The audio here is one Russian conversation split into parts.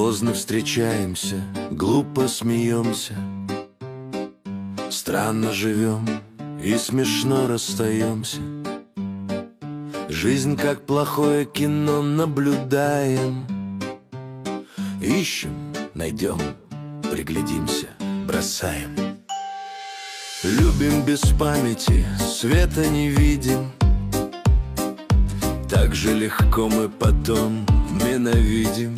Поздно встречаемся, глупо смеемся, странно живем и смешно расстаемся. Жизнь как плохое кино наблюдаем. Ищем, найдем, приглядимся, бросаем. Любим без памяти, света не видим. Так же легко мы потом ненавидим.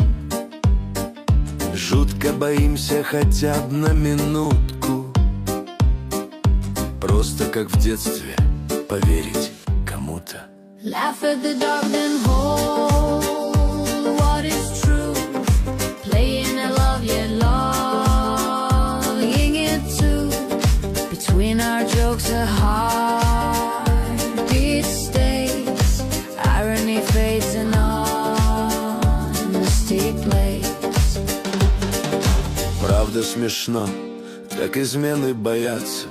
Жутко боимся хотя бы на минутку, просто как в детстве поверить кому-то. Laugh at the dark, then hold what is true. Playing a love yet longing it too. Between our jokes a heartbeat stays. Irony fades and honesty plays. Правда смешно, так измены боятся,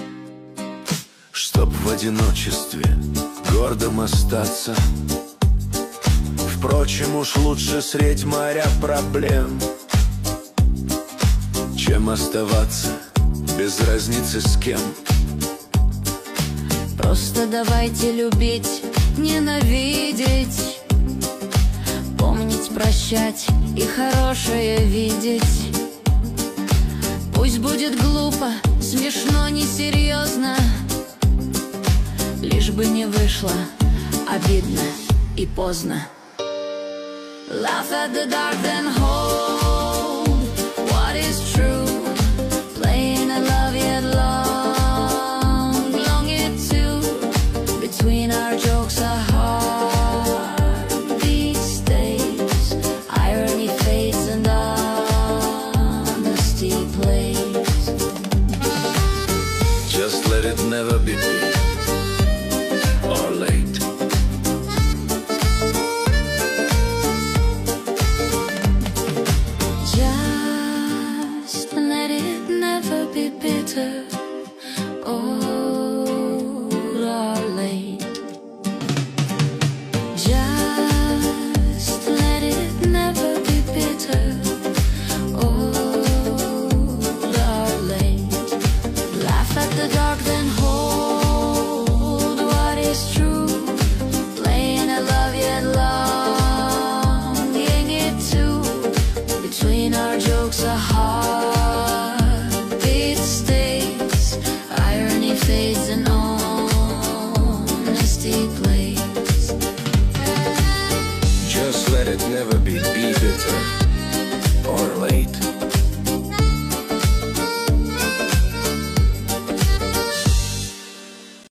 чтоб в одиночестве гордым остаться. Впрочем, уж лучше средь моря проблем, чем оставаться без разницы с кем. Просто давайте любить, ненавидеть, помнить, прощать и хорошее видеть. Пусть будет глупо, смешно, несерьезно, лишь бы не вышло обидно и поздно. Laugh at the dark, then hold what is true. Playing a love yet longing to. Between our jokes a heartbeat stays. Irony fades and honesty plays. Just let it never be late or late. Just let it never be bitter or late. Just let it never be bitter or late. Laugh at the dark, then hold what is true. Playing a love yet longing it too. Between our jokes a heartbeat stays. Irony fades and honesty plays. Just let it never be bitter